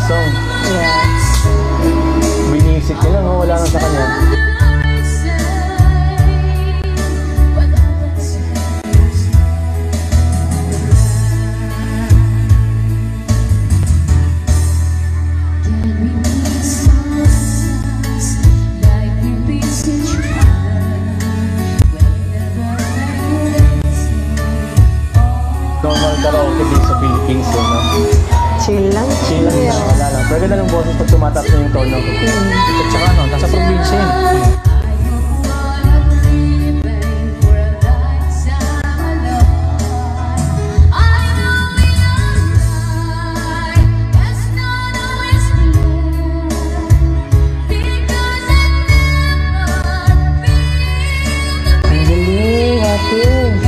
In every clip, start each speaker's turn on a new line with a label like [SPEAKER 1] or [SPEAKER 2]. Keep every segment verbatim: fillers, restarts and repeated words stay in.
[SPEAKER 1] song.
[SPEAKER 2] Yes.
[SPEAKER 1] Binisip niya lang, oh, wala lang sa kanya. Normal karaoke din sa Philippines, eh, no?
[SPEAKER 2] Chill lang.
[SPEAKER 1] Chill lang, yeah. Wala lang. Pwede na lang boses pag tumataas na yung tono.
[SPEAKER 2] Mm.
[SPEAKER 3] At saka ano, nasa probinsya yun.
[SPEAKER 1] Ang galing, ate.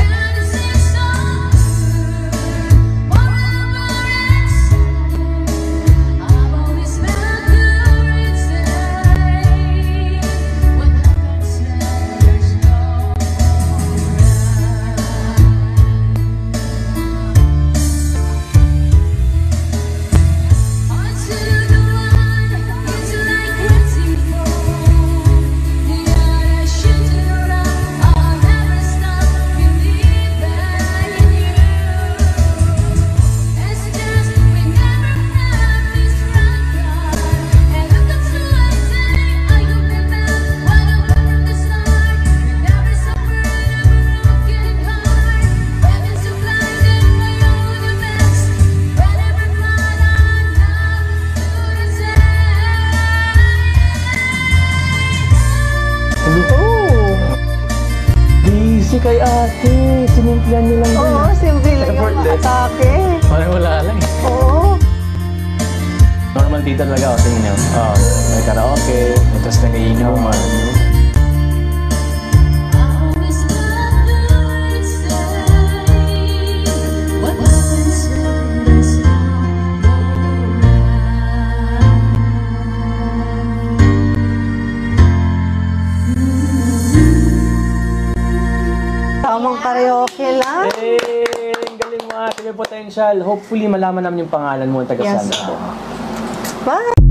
[SPEAKER 1] Busy kay ate. Sinimplihan niyo lang din.
[SPEAKER 2] Oo, simple lang yung
[SPEAKER 1] Effortless.
[SPEAKER 2] atake.
[SPEAKER 3] Parang wala lang eh.
[SPEAKER 2] Oo.
[SPEAKER 1] Normal dito talaga ako, tingin niyo. Oh, may karaoke, tapos nag-iinuman.
[SPEAKER 2] Tamang karaoke lang.
[SPEAKER 1] Eh, ang galing mo ate, may potential. Hopefully malaman namin yung pangalan mo at taga
[SPEAKER 2] Yes.
[SPEAKER 1] saan.
[SPEAKER 2] Bye!